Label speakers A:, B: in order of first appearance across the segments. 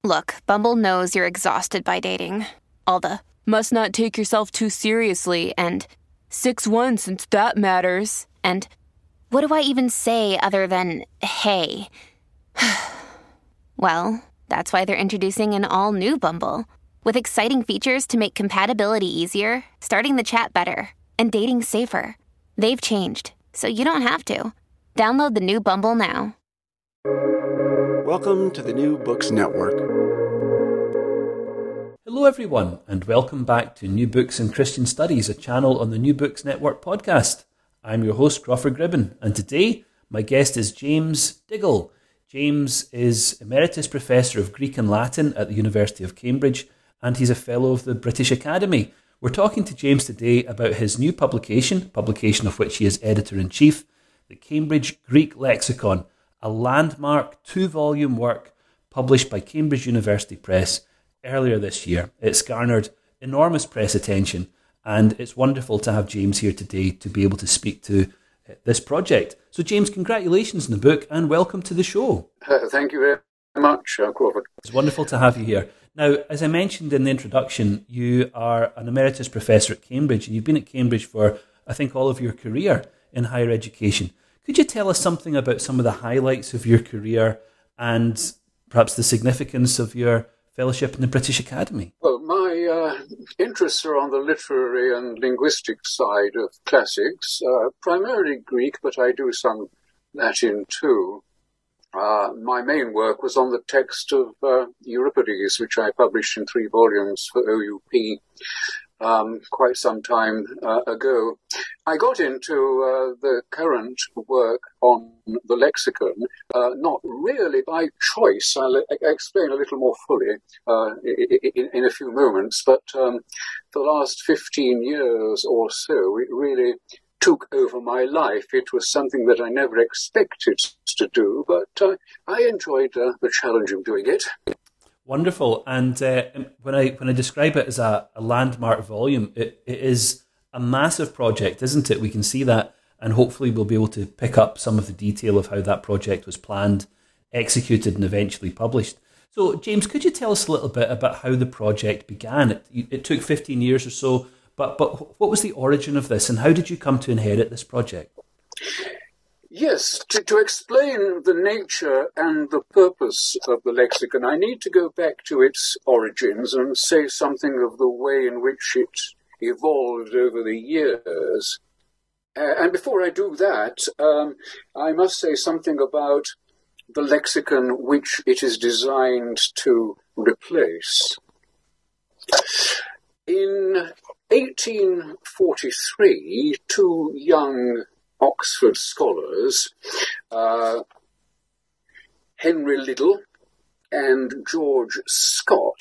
A: Look, Bumble knows you're exhausted by dating. All the, must not take yourself too seriously, and 6'1" since that matters. And what do I even say other than, hey? Well, that's why they're introducing an all-new Bumble, with exciting features to make compatibility easier, starting the chat better, and dating safer. They've changed, so you don't have to. Download the new Bumble now.
B: Welcome to the New Books Network.
C: Hello everyone, and welcome back to New Books in Christian Studies, a channel on the New Books Network podcast. I'm your host, Crawford Gribben, and today my guest is James Diggle. James is Emeritus Professor of Greek and Latin at the University of Cambridge, and he's a Fellow of the British Academy. We're talking to James today about his new publication of which he is Editor-in-Chief, the Cambridge Greek Lexicon, a landmark 2-volume work published by Cambridge University Press earlier this year. It's garnered enormous press attention, and it's wonderful to have James here today to be able to speak to this project. So James, congratulations on the book and welcome to the show.
D: Thank you very much, Crawford.
C: It's wonderful to have you here. Now, as I mentioned in the introduction, you are an Emeritus Professor at Cambridge, and you've been at Cambridge for, I think, all of your career in higher education. Could you tell us something about some of the highlights of your career and perhaps the significance of your fellowship in the British Academy?
D: Well, my interests are on the literary and linguistic side of classics, primarily Greek, but I do some Latin too. My main work was on the text of Euripides, which I published in 3 volumes for OUP quite some time ago. I got into the current work on the lexicon, not really by choice. I'll explain a little more fully in a few moments, but for the last 15 years or so, it really took over my life. It was something that I never expected to do, but I enjoyed the challenge of doing it.
C: Wonderful. And when I describe it as a landmark volume, it is a massive project, isn't it? We can see that, and hopefully we'll be able to pick up some of the detail of how that project was planned, executed, and eventually published. So, James, could you tell us a little bit about how the project began? It took 15 years or so, but what was the origin of this, and how did you come to inherit this project?
D: Yes, to explain the nature and the purpose of the lexicon, I need to go back to its origins and say something of the way in which it evolved over the years. And before I do that, I must say something about the lexicon which it is designed to replace. In 1843, 2 young Oxford scholars, Henry Liddell and George Scott,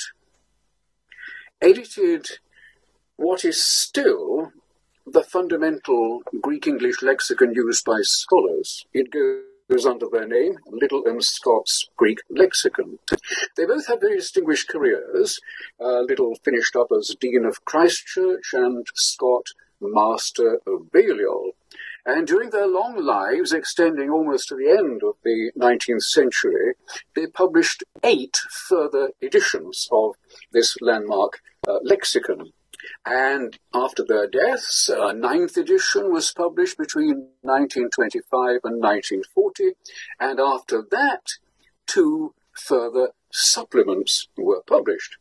D: edited what is still the fundamental Greek-English lexicon used by scholars. It goes under their name, Liddell and Scott's Greek Lexicon. They both had very distinguished careers. Liddell finished up as Dean of Christ Church and Scott Master of Balliol. And during their long lives, extending almost to the end of the 19th century, they published 8 further editions of this landmark lexicon. And after their deaths, a 9th edition was published between 1925 and 1940, and after that, 2 further supplements were published.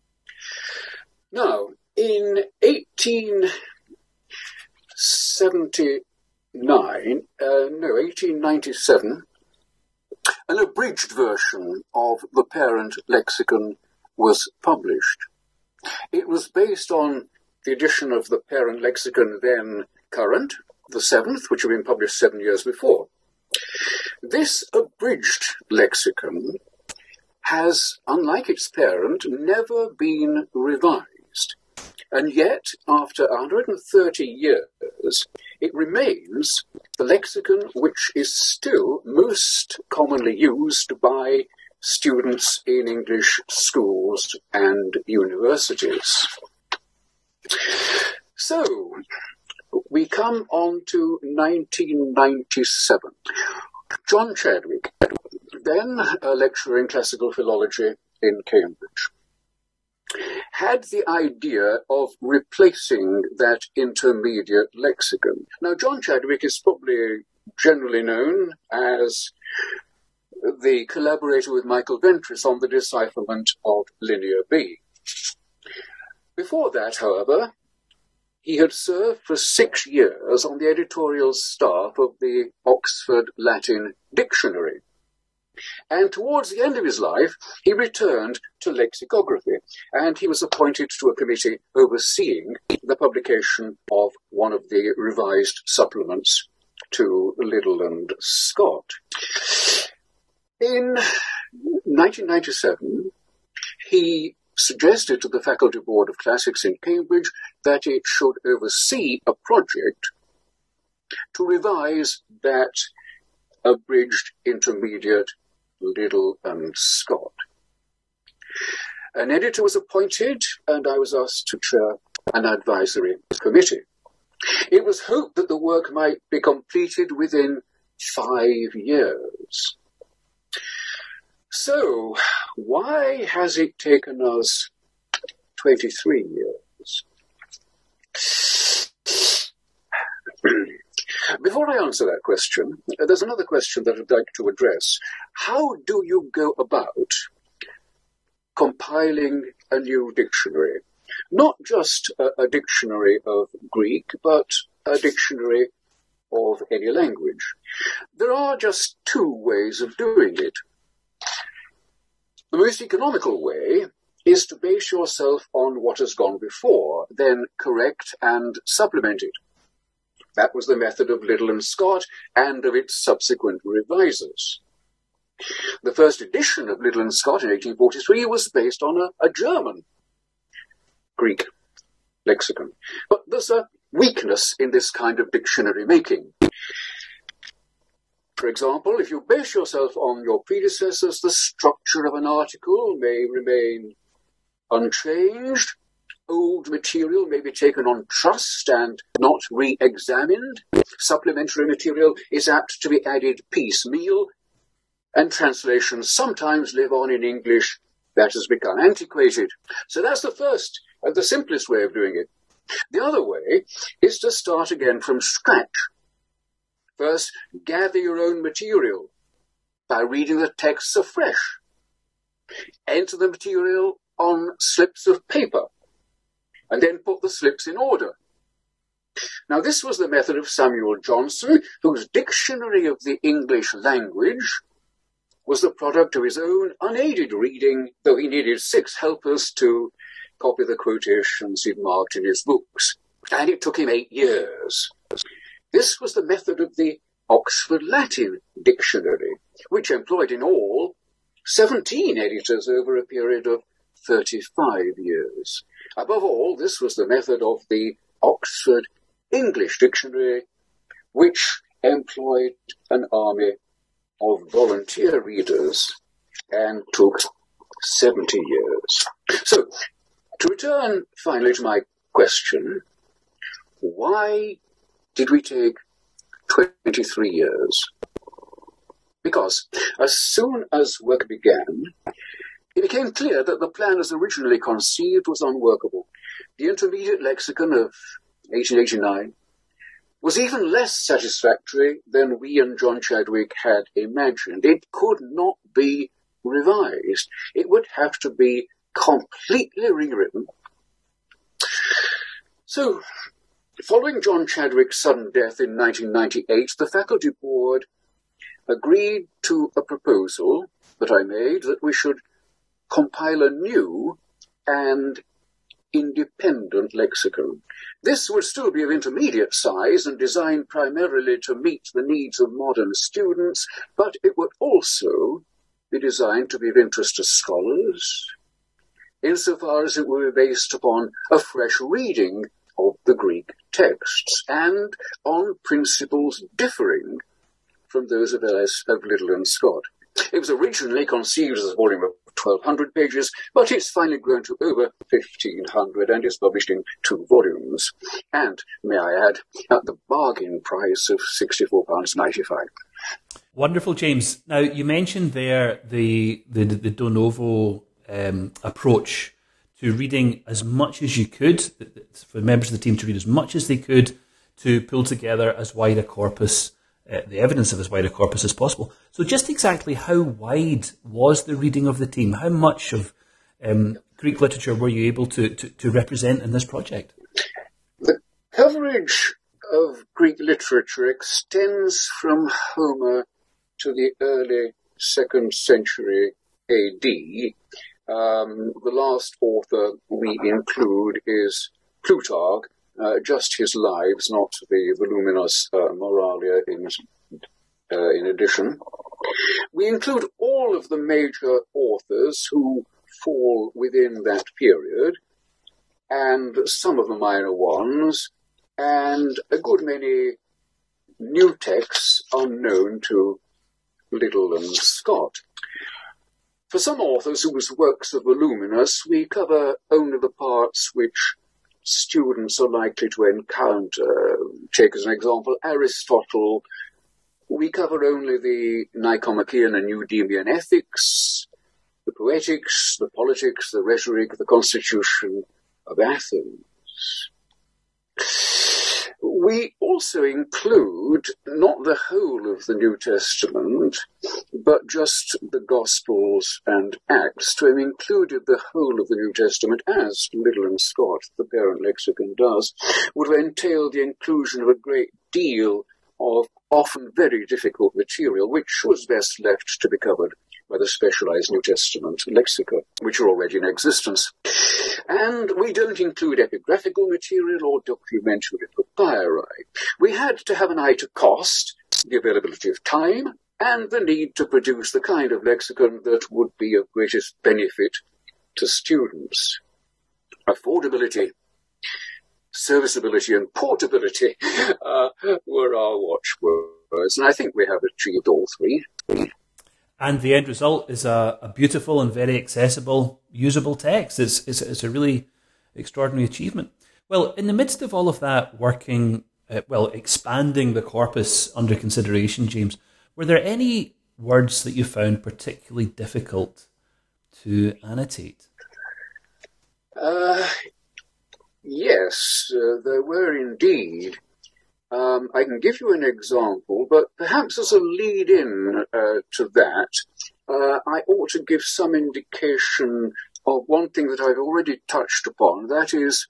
D: Now, in 1897, an abridged version of the parent lexicon was published. It was based on the edition of the parent lexicon then current, the 7th, which had been published 7 years before. This abridged lexicon has, unlike its parent, never been revised. And yet, after 130 years, it remains the lexicon which is still most commonly used by students in English schools and universities. So, we come on to 1997. John Chadwick, then a lecturer in classical philology in Cambridge, had the idea of replacing that intermediate lexicon. Now, John Chadwick is probably generally known as the collaborator with Michael Ventris on the decipherment of Linear B. Before that, however, he had served for 6 years on the editorial staff of the Oxford Latin Dictionary. And towards the end of his life, he returned to lexicography, and he was appointed to a committee overseeing the publication of one of the revised supplements to Liddell and Scott. In 1997, he suggested to the Faculty Board of Classics in Cambridge that it should oversee a project to revise that abridged intermediate Liddell and Scott. An editor was appointed, and I was asked to chair an advisory committee. It was hoped that the work might be completed within 5 years. So, why has it taken us 23 years? Before I answer that question, there's another question that I'd like to address. How do you go about compiling a new dictionary? Not just a dictionary of Greek, but a dictionary of any language. There are just 2 ways of doing it. The most economical way is to base yourself on what has gone before, then correct and supplement it. That was the method of Liddell and Scott and of its subsequent revisers. The first edition of Liddell and Scott in 1843 was based on a German Greek lexicon. But there's a weakness in this kind of dictionary making. For example, if you base yourself on your predecessors, the structure of an article may remain unchanged. Old material may be taken on trust and not re-examined. Supplementary material is apt to be added piecemeal, and translations sometimes live on in English that has become antiquated. So that's the first and the simplest way of doing it. The other way is to start again from scratch. First, gather your own material by reading the texts afresh. Enter the material on slips of paper, and then put the slips in order. Now, this was the method of Samuel Johnson, whose Dictionary of the English Language was the product of his own unaided reading, though he needed 6 helpers to copy the quotations he'd marked in his books. And it took him 8 years. This was the method of the Oxford Latin Dictionary, which employed in all 17 editors over a period of 35 years. Above all, this was the method of the Oxford English Dictionary, which employed an army of volunteer readers and took 70 years. So, to return finally to my question, why did we take 23 years? Because as soon as work began, it became clear that the plan as originally conceived was unworkable. The intermediate lexicon of 1889 was even less satisfactory than we and John Chadwick had imagined. It could not be revised. It would have to be completely rewritten. So, following John Chadwick's sudden death in 1998, the faculty board agreed to a proposal that I made that we should compile a new and independent lexicon. This would still be of intermediate size and designed primarily to meet the needs of modern students, but it would also be designed to be of interest to scholars, insofar as it would be based upon a fresh reading of the Greek texts and on principles differing from those of Liddell and Scott. It was originally conceived as a volume of 1,200 pages, but it's finally grown to over 1,500 and is published in 2 volumes. And, may I add, at the bargain price of £64.95.
C: Wonderful, James. Now, you mentioned there the de novo approach to reading as much as you could, for members of the team to read as much as they could, to pull together as wide a corpus, the evidence of as wide a corpus as possible. So just exactly how wide was the reading of the team? How much of Greek literature were you able to represent in this project?
D: The coverage of Greek literature extends from Homer to the early 2nd century AD. The last author we include is Plutarch, just his lives, not the voluminous Moralia in addition. We include all of the major authors who fall within that period, and some of the minor ones, and a good many new texts unknown to Liddell and Scott. For some authors whose works are voluminous, we cover only the parts which students are likely to encounter. Take as an example Aristotle. We cover only the Nicomachean and Eudemian ethics, the poetics, the politics, the rhetoric, the constitution of Athens. We also include not the whole of the New Testament, but just the Gospels and Acts. To have included the whole of the New Testament, as Liddell and Scott, the parent lexicon, does, would have entailed the inclusion of a great deal of often very difficult material, which was best left to be covered by the specialized New Testament lexica, which are already in existence. And we don't include epigraphical material or documentary papyri. We had to have an eye to cost, the availability of time, and the need to produce the kind of lexicon that would be of greatest benefit to students. Affordability, serviceability, and portability were our watchwords, and I think we have achieved all three.
C: And the end result is a beautiful and very accessible, usable text. It's a really extraordinary achievement. Well, in the midst of all of that working, expanding the corpus under consideration, James, were there any words that you found particularly difficult to annotate?
D: Yes, there were indeed. I can give you an example, but perhaps as a lead-in to that, I ought to give some indication of one thing that I've already touched upon. That is,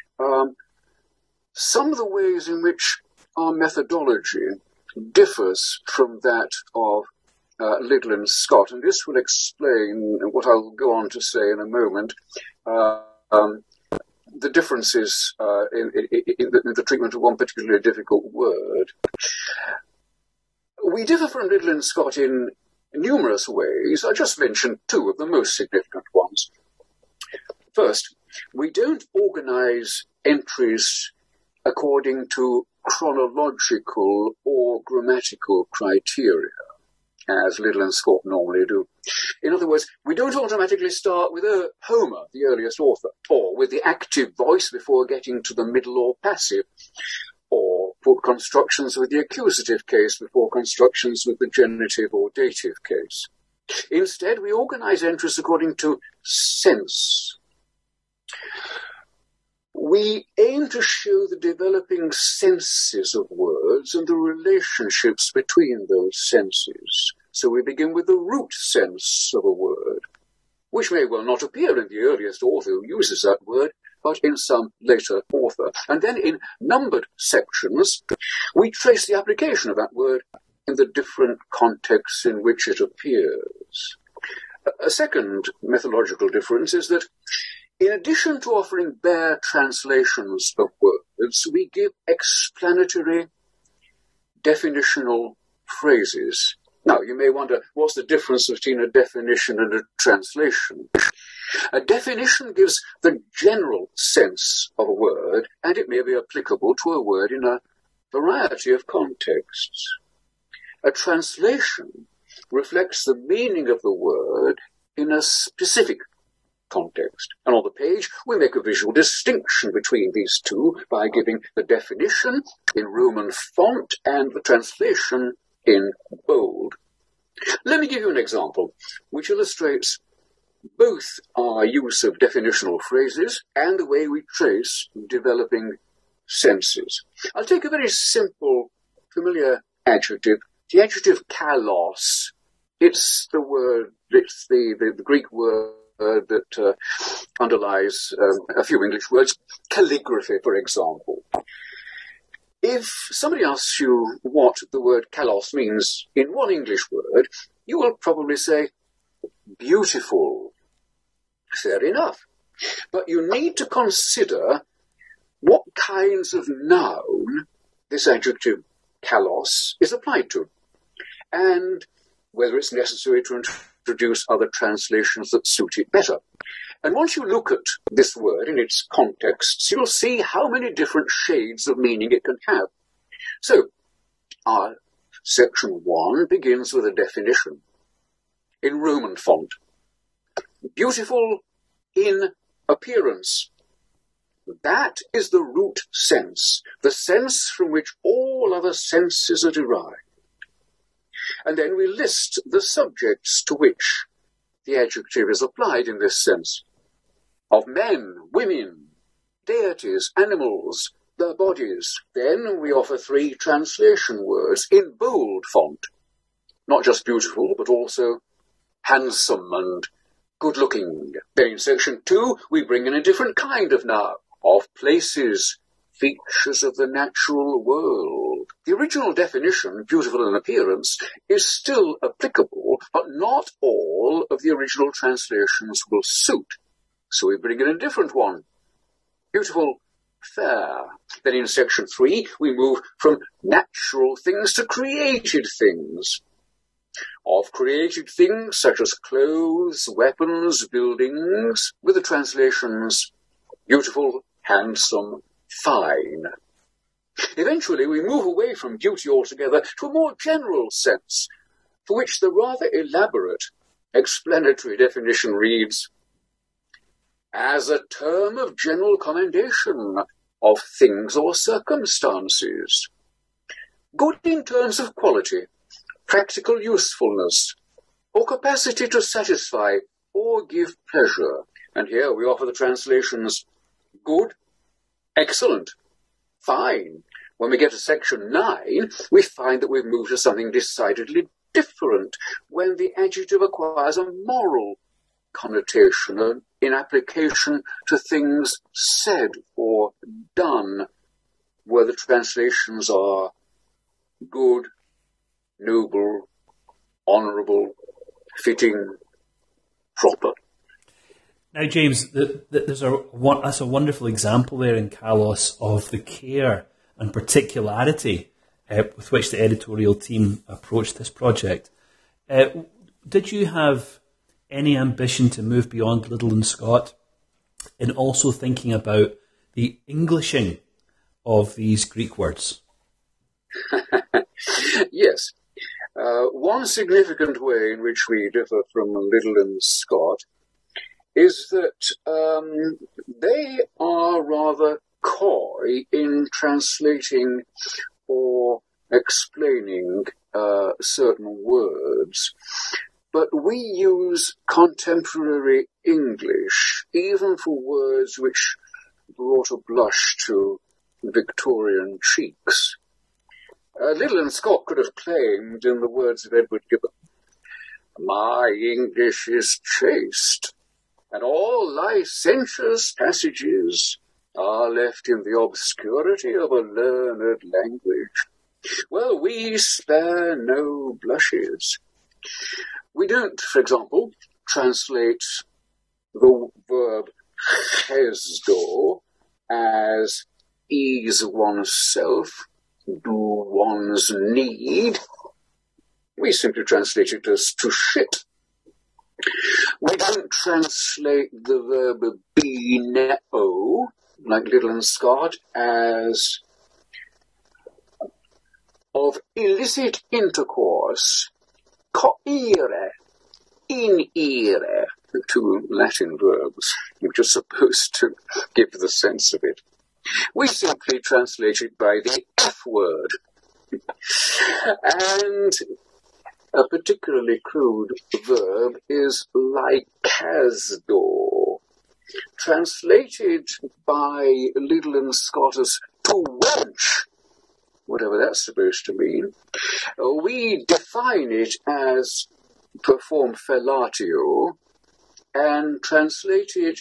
D: some of the ways in which our methodology differs from that of Liddell and Scott, and this will explain what I'll go on to say in a moment. The differences in the treatment of one particularly difficult word. We differ from Liddell and Scott in numerous ways. I just mentioned two of the most significant ones. First, we don't organize entries according to chronological or grammatical criteria, as Liddell and Scott normally do. In other words, we don't automatically start with Homer, the earliest author, or with the active voice before getting to the middle or passive, or put constructions with the accusative case before constructions with the genitive or dative case. Instead, we organize entries according to sense. We aim to show the developing senses of words and the relationships between those senses. So we begin with the root sense of a word, which may well not appear in the earliest author who uses that word, but in some later author. And then in numbered sections, we trace the application of that word in the different contexts in which it appears. A second methodological difference is that in addition to offering bare translations of words, we give explanatory definitional phrases. Now, you may wonder, what's the difference between a definition and a translation? A definition gives the general sense of a word, and it may be applicable to a word in a variety of contexts. A translation reflects the meaning of the word in a specific context. And on the page, we make a visual distinction between these two by giving the definition in Roman font and the translation in bold. Let me give you an example which illustrates both our use of definitional phrases and the way we trace developing senses. I'll take a very simple, familiar adjective. The adjective kalos. It's the Greek word that underlies a few English words. Calligraphy, for example. If somebody asks you what the word kalos means in one English word, you will probably say, beautiful. Fair enough. But you need to consider what kinds of noun this adjective kalos is applied to, and whether it's necessary to introduce other translations that suit it better. And once you look at this word in its context, you'll see how many different shades of meaning it can have. So, our section 1 begins with a definition in Roman font. Beautiful in appearance. That is the root sense, the sense from which all other senses are derived. And then we list the subjects to which the adjective is applied in this sense. Of men, women, deities, animals, their bodies. Then we offer 3 translation words in bold font. Not just beautiful, but also handsome and good-looking. Then in section 2, we bring in a different kind of noun. Of places, features of the natural world. The original definition, beautiful in appearance, is still applicable, but not all of the original translations will suit. So we bring in a different one. Beautiful, fair. Then in section 3, we move from natural things to created things. Of created things such as clothes, weapons, buildings, with the translations beautiful, handsome, fine. Eventually, we move away from beauty altogether to a more general sense, for which the rather elaborate explanatory definition reads, as a term of general commendation of things or circumstances. Good in terms of quality, practical usefulness, or capacity to satisfy or give pleasure. And here we offer the translations good, excellent, fine. When we get to section 9, we find that we've moved to something decidedly different, when the adjective acquires a moral connotation in application to things said or done, where the translations are good, noble, honourable, fitting, proper.
C: Now, James, that's a wonderful example there in Kalos of the care and particularity with which the editorial team approached this project. Did you have any ambition to move beyond Liddell and Scott in also thinking about the Englishing of these Greek words?
D: Yes. One significant way in which we differ from Liddell and Scott is that they are rather coy in translating or explaining certain words. But we use contemporary English, even for words which brought a blush to Victorian cheeks. Liddell and Scott could have claimed, in the words of Edward Gibbon, my English is chaste, and all licentious passages are left in the obscurity of a learned language. Well, we spare no blushes. We don't, for example, translate the verb chesdo as ease oneself, do one's need. We simply translate it as to shit. We don't translate the verb bineo, like Liddell and Scott, as of illicit intercourse, coire, inire, the 2 Latin verbs, which are supposed to give the sense of it. We simply translate it by the F word. And a particularly crude verb is lycasdo, translated by Liddell and Scott as to wench, whatever that's supposed to mean. We define it as perform fellatio and translate it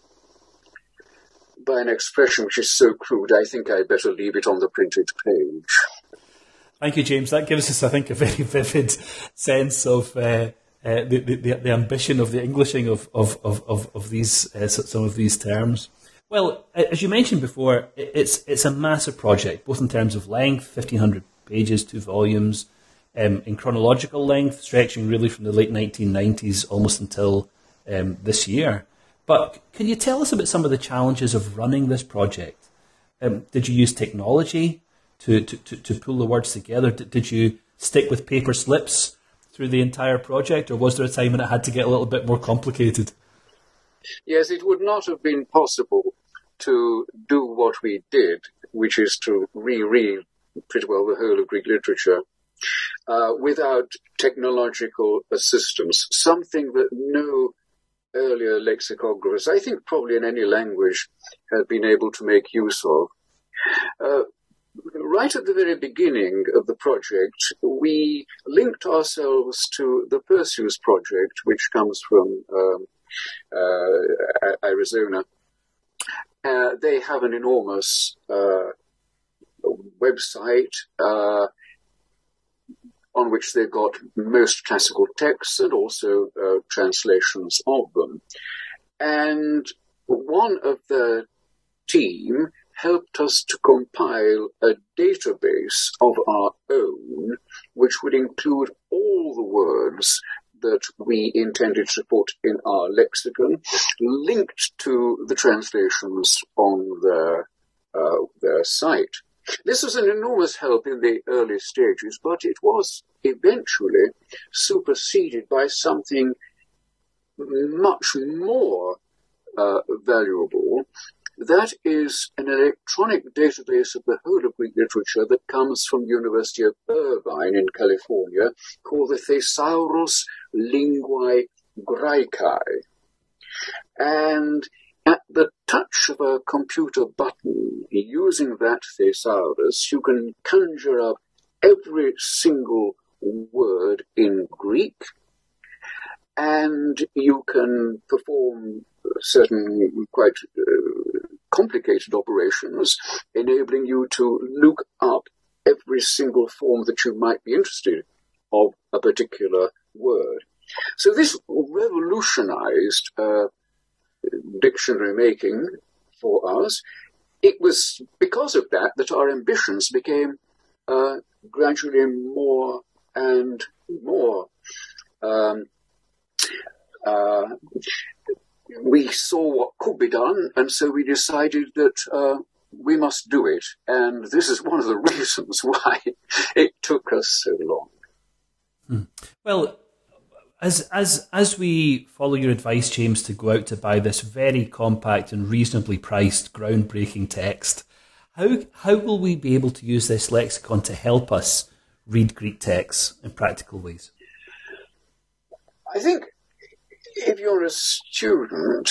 D: by an expression which is so crude, I think I'd better leave it on the printed page.
C: Thank you, James. That gives us, I think, a very vivid sense of the ambition of the Englishing of these some of these terms. Well, as you mentioned before, it's a massive project, both in terms of length, 1,500 pages, 2 volumes, in chronological length, stretching really from the late 1990s almost until this year. But can you tell us about some of the challenges of running this project? Did you use technology to pull the words together? Did you stick with paper slips through the entire project, or was there a time when it had to get a little bit more complicated?
D: Yes, it would not have been possible to do what we did, which is to reread pretty well the whole of Greek literature, without technological assistance, something that no earlier lexicographers, I think probably in any language, have been able to make use of. Right at the very beginning of the project, we linked ourselves to the Perseus project, which comes from Arizona. They have an enormous website on which they've got most classical texts and also translations of them. And one of the team helped us to compile a database of our own, which would include all the words that we intended to put in our lexicon, linked to the translations on their site. This was an enormous help in the early stages, but it was eventually superseded by something much more valuable. That is an electronic database of the whole of Greek literature that comes from the University of Irvine in California, called the Thesaurus Linguae Graecae. And at the touch of a computer button, using that thesaurus, you can conjure up every single word in Greek, and you can perform certain quite complicated operations, enabling you to look up every single form that you might be interested of a particular word. So this revolutionized dictionary making for us. It was because of that that our ambitions became gradually more and more. We saw what could be done, and so we decided that we must do it. And this is one of the reasons why it took us so long.
C: Well, as we follow your advice, James, to go out to buy this very compact and reasonably priced, groundbreaking text, how will we be able to use this lexicon to help us read Greek texts in practical ways?
D: I think if you're a student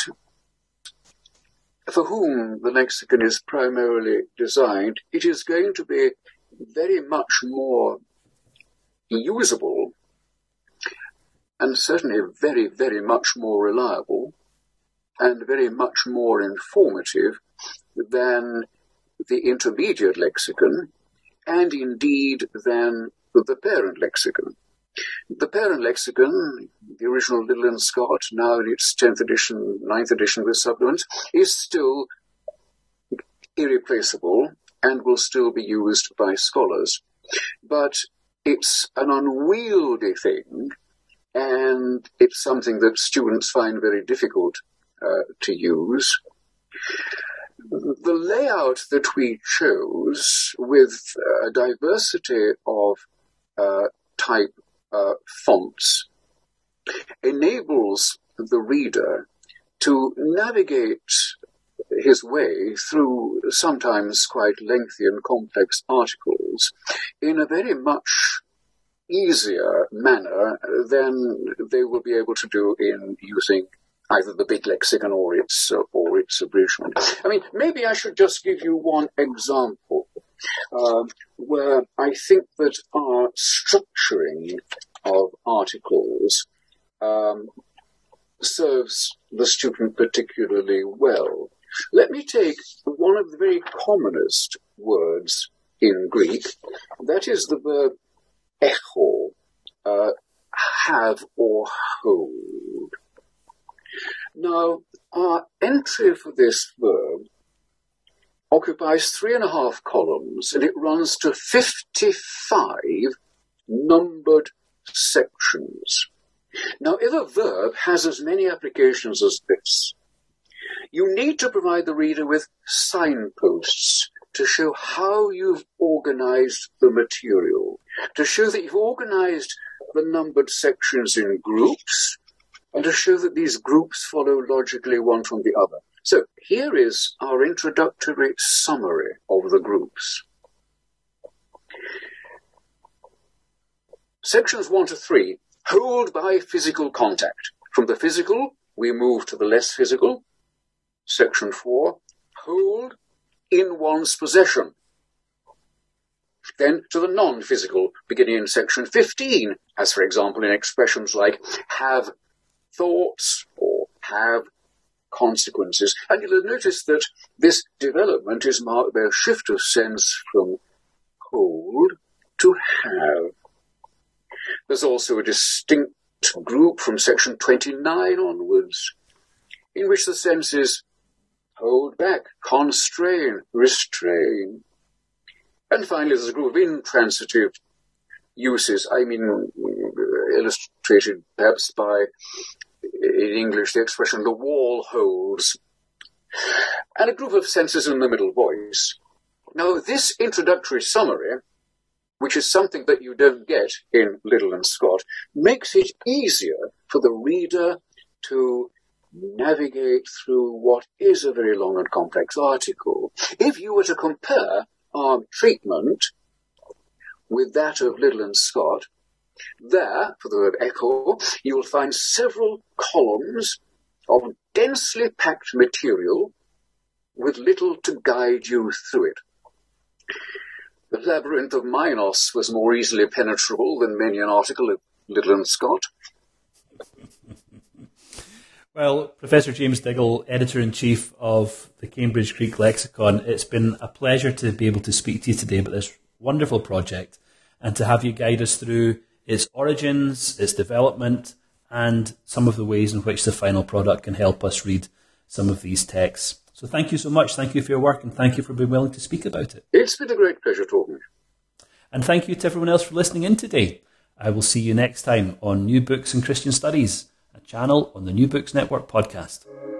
D: for whom the lexicon is primarily designed, it is going to be very much more usable and certainly very, very much more reliable and very much more informative than the intermediate lexicon, and indeed than the parent lexicon. The parent lexicon, the original Liddell and Scott, now in its 10th edition, 9th edition with supplements, is still irreplaceable and will still be used by scholars. But it's an unwieldy thing, and it's something that students find very difficult to use. The layout that we chose, with a diversity of type fonts, enables the reader to navigate his way through sometimes quite lengthy and complex articles in a very much easier manner than they will be able to do in using either the big lexicon or its abridgment. I mean, maybe I should just give you one example where I think that our structuring of articles serves the student particularly well. Let me take one of the very commonest words in Greek. That is the verb echo, have or hold. Now, our entry for this verb occupies 3.5 columns, and it runs to 55 numbered sections. Now, if a verb has as many applications as this, you need to provide the reader with signposts to show how you've organized the material, to show that you've organized the numbered sections in groups, and to show that these groups follow logically one from the other. So here is our introductory summary of the groups. Sections 1 to 3, hold by physical contact. From the physical, we move to the less physical. Section 4, hold in one's possession. Then to the non-physical, beginning in section 15, as for example in expressions like have thoughts or have consequences. And you'll notice that this development is marked by a shift of sense from hold to have. There's also a distinct group from section 29 onwards, in which the sense is hold back, constrain, restrain. And finally, there's a group of intransitive uses, illustrated perhaps by, in English, the expression, the wall holds, and a group of senses in the middle voice. Now, this introductory summary, which is something that you don't get in Liddell and Scott, makes it easier for the reader to navigate through what is a very long and complex article. If you were to compare our treatment with that of Liddell and Scott, there, for the word echo, you will find several columns of densely packed material with little to guide you through it. The labyrinth of Minos was more easily penetrable than many an article of Liddell and Scott.
C: Well, Professor James Diggle, Editor-in-Chief of the Cambridge Greek Lexicon, it's been a pleasure to be able to speak to you today about this wonderful project and to have you guide us through its origins, its development, and some of the ways in which the final product can help us read some of these texts. So thank you so much. Thank you for your work, and thank you for being willing to speak about it.
D: It's been a great pleasure talking.
C: And thank you to everyone else for listening in today. I will see you next time on New Books in Christian Studies, a channel on the New Books Network podcast.